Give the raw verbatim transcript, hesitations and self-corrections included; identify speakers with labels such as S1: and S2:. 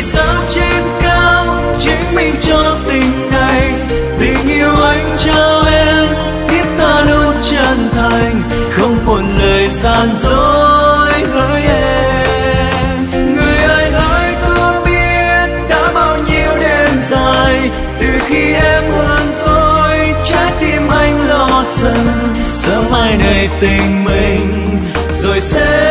S1: vì sao trên cao chứng minh cho tình này, tình yêu anh trao em thiết tha lúc chân thành, không một lời gian dối hỡi em. Người ơi hỡi có biết đã bao nhiêu đêm dài từ khi em hoang dối, trái tim anh lo sợ, sớm mai này tình mình rồi sẽ